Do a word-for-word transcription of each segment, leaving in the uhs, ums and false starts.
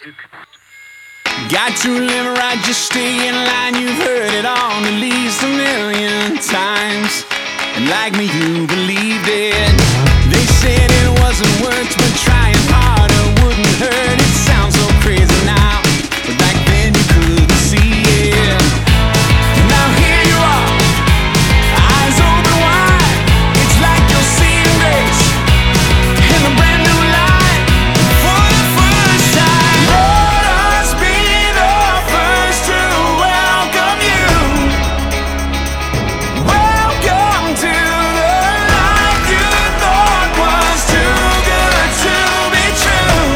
Got to live right, just stay in line. You've heard it on at least a million times, and like me, you believed it. They said it wasn't worth, but trying harder wouldn't hurt. It sounds so crazy now, but back then you couldn't see it. Now here you are, eyes open wide. It's like you're seeing grace in a brand new light for the first time. Let us be the first to welcome you. Welcome to the life you thought was too good to be true.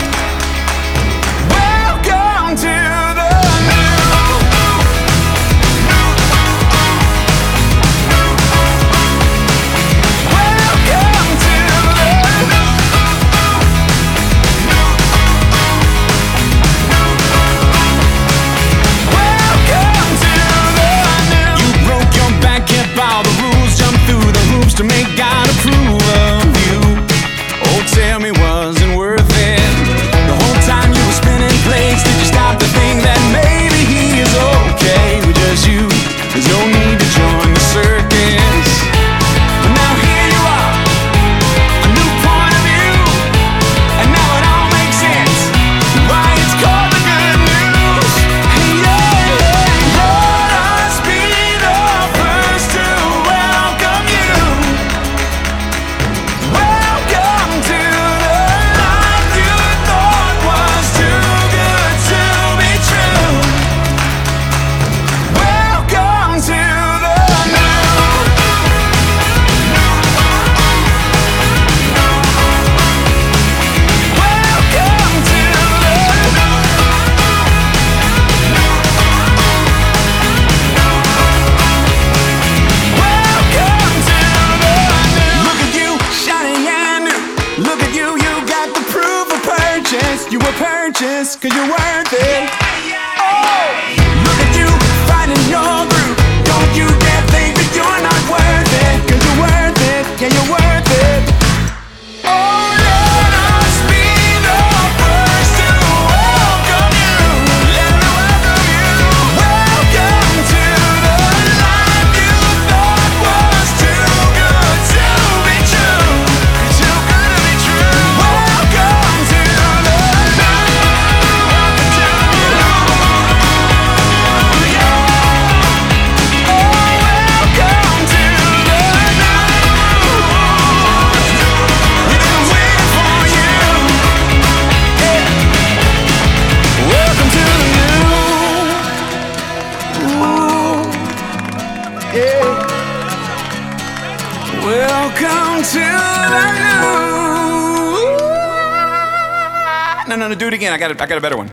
Welcome to the new. Welcome to the Welcome to the new. You broke your back, kept all the rules, jumped through the hoops to make God approve of you. Oh, tell me, wasn't worth it? The whole time you were spinning plates, did you stop to think that maybe he is okay with just you? There's no need to join the circus. But now here you are, a new point of view, and now it all makes sense why it's called the good news. Yeah, let us be the first to welcome you. Welcome to the life you thought was too good to be true. Welcome to the new. Welcome to Welcome to the new. Look at you, shiny and new. Look at you, you got the proof of purchase. You were purchased cause you're worth it. Oh, look at you, finding your groove. Don't you dare think that you're not worth it, cause you're worth it, yeah, you're worth it. Oh, let us be the first to welcome you. Let me welcome you. Welcome to the life you thought was too good to be true. Too good to be true. Welcome to the new. Welcome to the new. Yeah. Oh, welcome to the new. We've been waiting for you. Yeah. Welcome to the new. Ooh. Yeah. Welcome to the new. No, no, no, do it again. I got it. I got a better one.